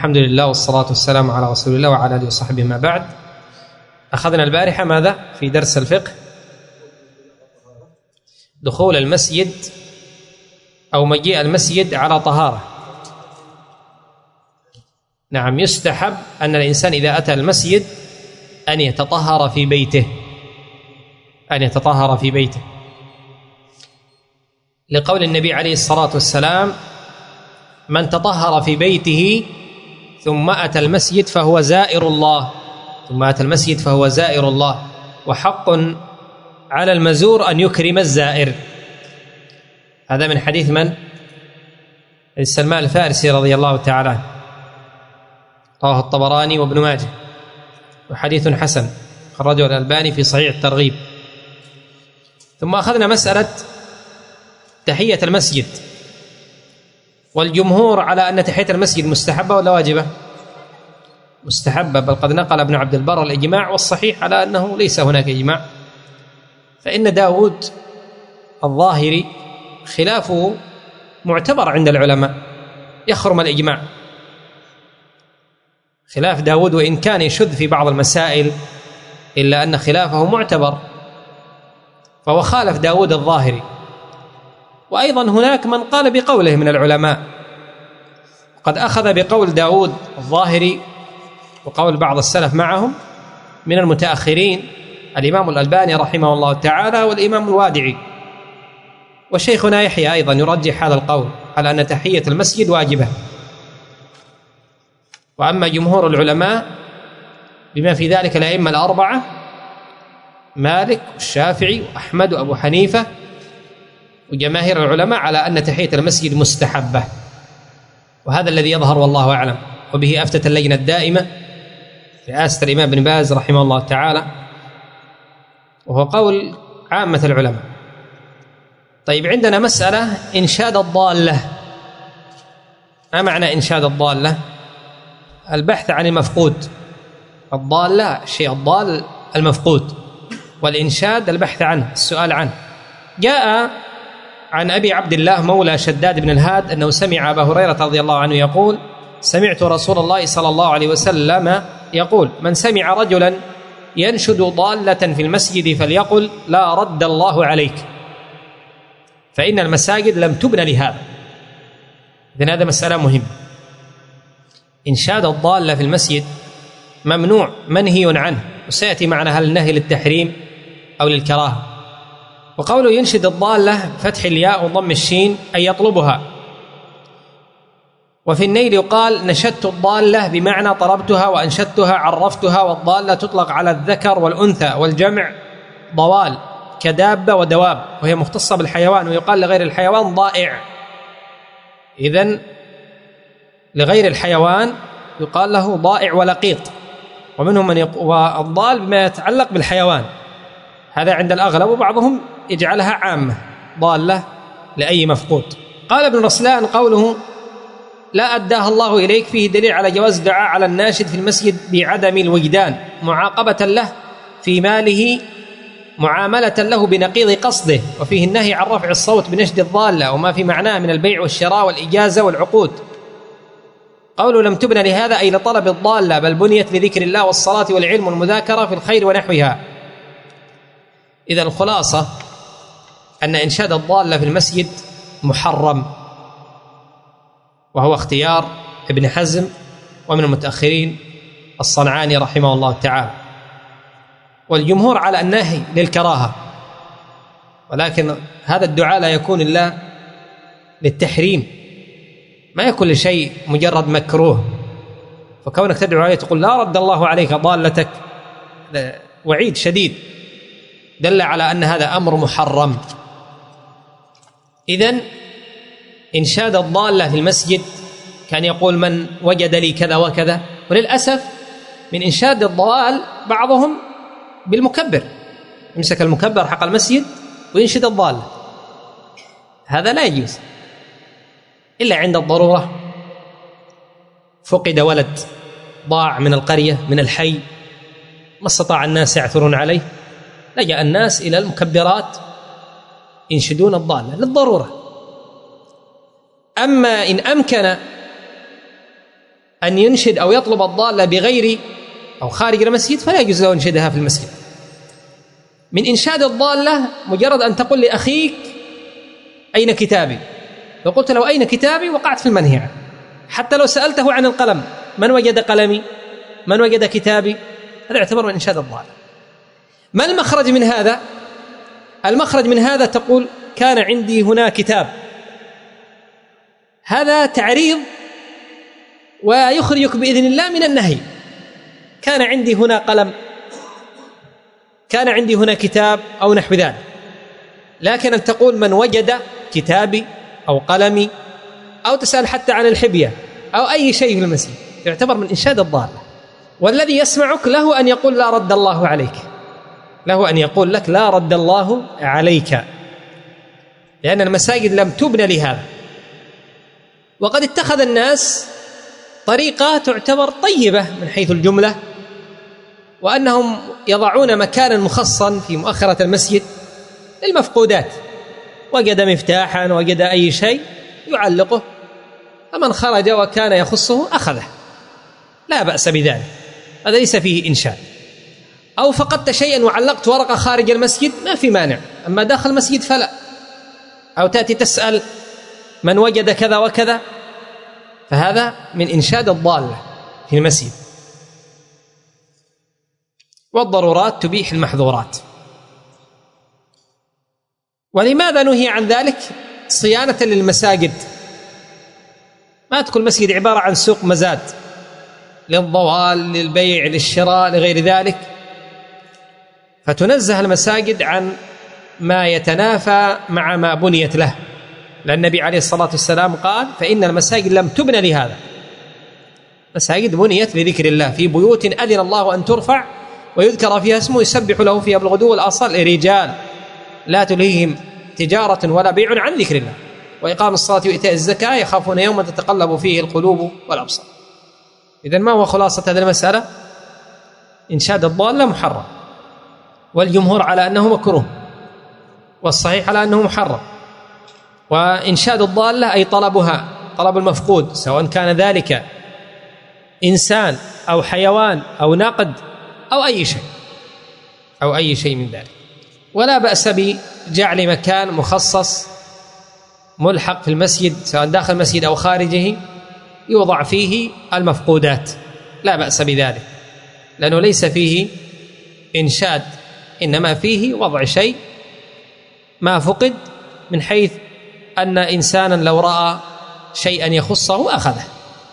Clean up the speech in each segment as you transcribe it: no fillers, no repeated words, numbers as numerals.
الحمد لله والصلاة والسلام على رسول الله وعلى آله وصحبه. ما بعد، أخذنا البارحة ماذا في درس الفقه؟ دخول المسجد أو مجيء المسجد على طهارة. نعم، يستحب أن الإنسان إذا أتى المسجد أن يتطهر في بيته، لقول النبي عليه الصلاة والسلام: من تطهر في بيته ثم أتى المسجد فهو زائر الله، وحق على المزور أن يكرم الزائر. هذا من حديث من؟ سلمان الفارسي رضي الله تعالى عنه، رواه الطبراني وابن ماجه، وحديث حسن خرجه الألباني في صحيح الترغيب. ثم أخذنا مسألة تحية المسجد، والجمهور على أن تحية المسجد مستحبة ولا واجبة؟ مستحبة، بل قد نقل ابن عبد البر الإجماع، والصحيح على أنه ليس هناك إجماع، فإن داود الظاهري خلافه معتبر عند العلماء، يخرم الإجماع. خلاف داود وإن كان يشذ في بعض المسائل إلا أن خلافه معتبر، فهو خالف داود الظاهري. وأيضا هناك من قال بقوله من العلماء، قد أخذ بقول داود الظاهري وقول بعض السلف معهم من المتأخرين الإمام الألباني رحمه الله تعالى والإمام الوادعي، وشيخنا يحيى أيضا يرجح هذا القول على أن تحية المسجد واجبة. وأما جمهور العلماء بما في ذلك الأئمة الأربعة مالك والشافعي وأحمد وأبو حنيفة وجماهير العلماء على أن تحية المسجد مستحبة، وهذا الذي يظهر والله أعلم. وبه أفتت اللجنة الدائمة رئاسة الإمام ابن باز رحمه الله تعالى، وهو قول عامة العلماء. طيب، عندنا مسألة إنشاد الضالة. ما معنى إنشاد الضالة؟ البحث عن المفقود. الضالة الشيء الضال المفقود، والإنشاد البحث عنه، السؤال عنه. جاء عن أبي عبد الله مولى شداد بن الهاد أنه سمع أبا هريرة رضي الله عنه يقول: سمعت رسول الله صلى الله عليه وسلم يقول: من سمع رجلا ينشد ضالة في المسجد فليقل: لا رد الله عليك، فإن المساجد لم تبن لهذا. إذن هذا مسألة مهمة. إنشاد الضالة في المسجد ممنوع منهي عنه، وسيأتي معنا هل النهي للتحريم أو للكراهة. وقوله ينشد الضالة فتح الياء وضم الشين أي يطلبها. وفي النيل يقال نشدت الضالة بمعنى طلبتها وأنشدتها عرفتها. والضالة تطلق على الذكر والأنثى والجمع ضوال كدابة ودواب، وهي مختصة بالحيوان. ويقال لغير الحيوان ضائع. إذن لغير الحيوان يقال له ضائع ولقيط. ومنهم من والضال بما يتعلق بالحيوان، هذا عند الأغلب، وبعضهم يجعلها عامة ضالة لأي مفقود. قال ابن رسلان قوله لا أداها الله إليك فيه دليل على جواز الدعاء على الناشد في المسجد بعدم الوجدان معاقبة له في ماله معاملة له بنقيض قصده، وفيه النهي عن رفع الصوت بنشد الضالة وما في معناه من البيع والشراء والإجازة والعقود. قوله لم تبن لهذا أي لطلب الضالة، بل بنيت لذكر الله والصلاة والعلم والمذاكرة في الخير ونحوها. إذا الخلاصة أن إنشاد الضالة في المسجد محرم، وهو اختيار ابن حزم ومن المتأخرين الصنعاني رحمه الله تعالى. والجمهور على النهي للكراهة، ولكن هذا الدعاء لا يكون إلا للتحريم، ما يكون لشيء مجرد مكروه. فكونك تدعو عليه تقول لا رد الله عليك ضالتك، وعيد شديد دل على أن هذا أمر محرم. إذن إنشاد الضالة في المسجد كان يقول من وجد لي كذا وكذا. وللأسف من إنشاد الضال بعضهم بالمكبر، يمسك المكبر حق المسجد وينشد الضالة. هذا لا يجوز إلا عند الضرورة. فقد ولد ضاع من القرية من الحي، ما استطاع الناس يعثرون عليه، لجأ الناس إلى المكبرات ينشدون الضالة للضرورة. أما إن أمكن أن ينشد أو يطلب الضالة بغير أو خارج المسجد فلا يجوز له ينشدها في المسجد. من إنشاد الضالة مجرد أن تقول لأخيك أين كتابي، لو قلت له أين كتابي وقعت في المنهي عنه. حتى لو سألته عن القلم، من وجد قلمي، من وجد كتابي، هذا يعتبر من إنشاد الضالة. ما المخرج من هذا؟ المخرج من هذا تقول كان عندي هنا كتاب، هذا تعريض ويخرجك بإذن الله من النهي. كان عندي هنا قلم، كان عندي هنا كتاب أو نحو ذلك. لكن أن تقول من وجد كتابي أو قلمي، أو تسأل حتى عن الحبية أو أي شيء في المسجد، يعتبر من إنشاد الضالة. والذي يسمعك له أن يقول لا رد الله عليك، له أن يقول لك لا رد الله عليك، لأن المساجد لم تبنى لهذا. وقد اتخذ الناس طريقة تعتبر طيبة من حيث الجملة، وأنهم يضعون مكانا مخصصا في مؤخرة المسجد للمفقودات، وجد مفتاحا وجد أي شيء يعلقه، فمن خرج وكان يخصه أخذه، لا بأس بذلك، هذا ليس فيه إنشاد. أو فقدت شيئا وعلقت ورقة خارج المسجد ما في مانع، أما داخل المسجد فلا. أو تأتي تسأل من وجد كذا وكذا، فهذا من إنشاد الضالة في المسجد. والضرورات تبيح المحظورات. ولماذا نهي عن ذلك؟ صيانة للمساجد. ما تكون مسجد عبارة عن سوق مزاد للضوال، للبيع، للشراء، لغير ذلك، فتنزه المساجد عن ما يتنافى مع ما بنيت له. لأن النبي عليه الصلاة والسلام قال فإن المساجد لم تبنى لهذا، مساجد بنيت لذكر الله، في بيوت أذن الله أن ترفع ويذكر فيها اسمه يسبح له فيها بالغدو والآصال رجال لا تلهيهم تجارة ولا بيع عن ذكر الله وإقام الصلاة وإيتاء الزكاة يخافون يوما تتقلب فيه القلوب والأبصار. إذن ما هو خلاصة هذه المسألة؟ إنشاد الضالة محرم، والجمهور على أنه مكروه، والصحيح على أنه محرم. وإنشاد الضالة أي طلبها، طلب المفقود، سواء كان ذلك إنسان أو حيوان أو نقد أو أي شيء، أو أي شيء من ذلك. ولا بأس بجعل مكان مخصص ملحق في المسجد سواء داخل المسجد أو خارجه يوضع فيه المفقودات، لا بأس بذلك، لأنه ليس فيه إنشاد، إنما فيه وضع شيء ما فقد، من حيث أن إنسانا لو رأى شيئا يخصه أخذه.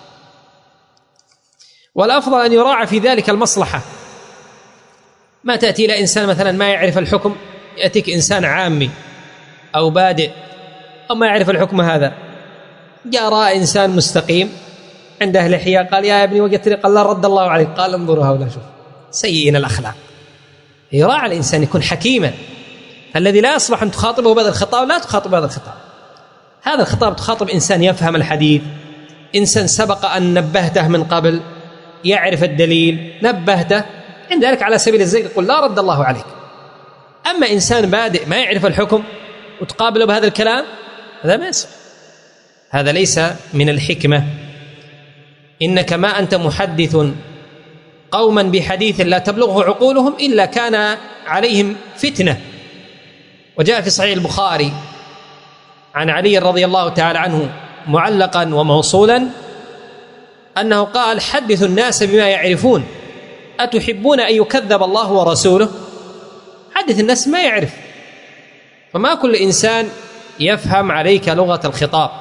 والأفضل أن يراعى في ذلك المصلحة. ما تأتي إلى إنسان مثلا ما يعرف الحكم، يأتيك إنسان عامي أو بادئ أو ما يعرف الحكم، هذا جاء رأى إنسان مستقيم عنده لحية قال يا ابني وجدت لي، قال لا رد الله عليك، قال انظروا هؤلاء شوف سيئين الأخلاق. يراعى الإنسان يكون حكيما، الذي لا يصلح أن تخاطبه بهذا الخطاب لا تخاطب هذا الخطاب. هذا الخطاب تخاطب إنسان يفهم الحديث، إنسان سبق أن نبهته من قبل، يعرف الدليل، نبهته، عند ذلك على سبيل الزيغ يقول لا رد الله عليك. أما إنسان بادئ ما يعرف الحكم وتقابله بهذا الكلام، هذا ما يصح، هذا ليس من الحكمة. إنك ما أنت محدث قوما بحديث لا تبلغه عقولهم إلا كان عليهم فتنة. وجاء في صحيح البخاري عن علي رضي الله تعالى عنه معلقا وموصولا أنه قال حدثوا الناس بما يعرفون أتحبون أن يكذب الله ورسوله؟ حدث الناس ما يعرف، فما كل إنسان يفهم عليك لغة الخطاب.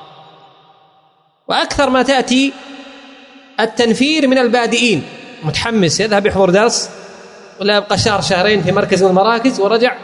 وأكثر ما تأتي التنفير من البادئين، متحمس يذهب يحضر درس ولا يبقى شهر شهرين في مركز من المراكز ورجع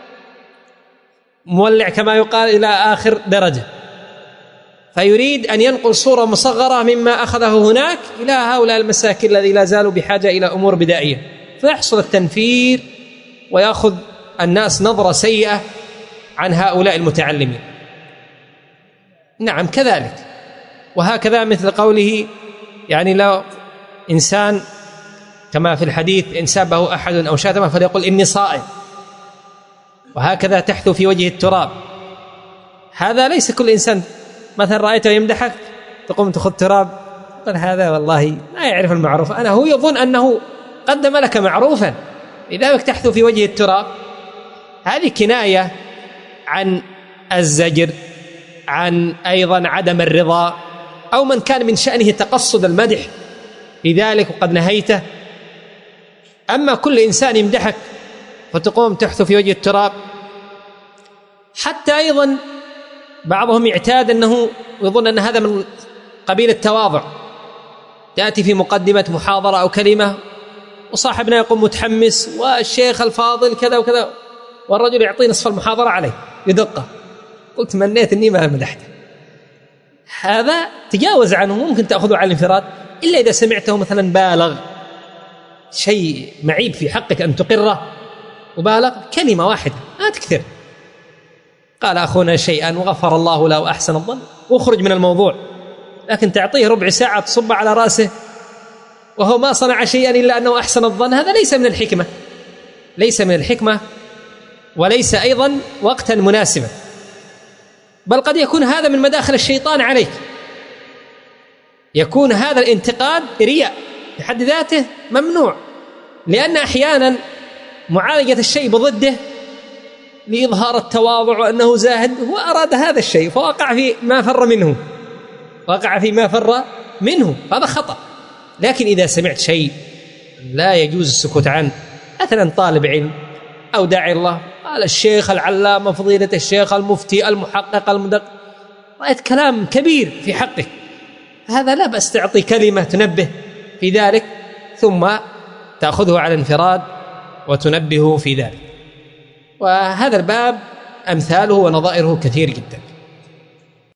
مولع كما يقال إلى آخر درجة، فيريد أن ينقل صورة مصغرة مما أخذه هناك إلى هؤلاء المساكين الذي لا زالوا بحاجة إلى أمور بدائية، فيحصل التنفير ويأخذ الناس نظرة سيئة عن هؤلاء المتعلمين. نعم كذلك. وهكذا مثل قوله يعني لو إنسان كما في الحديث إن سابه أحد أو شاتمه فليقل إني صائم، وهكذا تحثو في وجه التراب. هذا ليس كل إنسان مثلا رأيته يمدحك تقوم تأخذ تراب قل هذا والله ما يعرف المعروف، أنا هو يظن أنه قدم لك معروفا لذلك تحثو في وجه التراب. هذه كناية عن الزجر، عن أيضا عدم الرضا، أو من كان من شأنه تقصد المدح لذلك وقد نهيته. أما كل إنسان يمدحك فتقوم تحثو في وجه التراب، حتى أيضا بعضهم يعتاد أنه يظن أن هذا من قبيل التواضع، تأتي في مقدمة محاضرة أو كلمة وصاحبنا يقوم متحمس والشيخ الفاضل كذا وكذا، والرجل يعطي نصف المحاضرة عليه يدقه، قلت منيت أني ما مدحته. هذا تجاوز عنه، ممكن تأخذه على الانفراد، إلا إذا سمعته مثلا بالغ شيء معيب في حقك أن تقره، وبالغ كلمة واحدة لا تكثر، قال أخونا شيئا وغفر الله له أحسن الظن واخرج من الموضوع. لكن تعطيه ربع ساعة تصب على رأسه وهو ما صنع شيئا إلا أنه أحسن الظن، هذا ليس من الحكمة، ليس من الحكمة، وليس أيضا وقتا مناسبا، بل قد يكون هذا من مداخل الشيطان عليك، يكون هذا الانتقاد رياء في حد ذاته ممنوع، لأن أحيانا معالجة الشيء بضده لإظهار التواضع وأنه زاهد، هو أراد هذا الشيء فوقع في ما فر منه، وقع في ما فر منه، هذا خطأ. لكن إذا سمعت شيء لا يجوز السكوت عنه، مثلا طالب علم أو داعي الله قال الشيخ العلامة فضيلة الشيخ المفتي المحقق المدقق، رأيت كلام كبير في حقك، هذا لا بأس تعطي كلمة تنبه في ذلك، ثم تأخذه على انفراد وتنبهه في ذلك. وهذا الباب أمثاله ونظائره كثير جدا.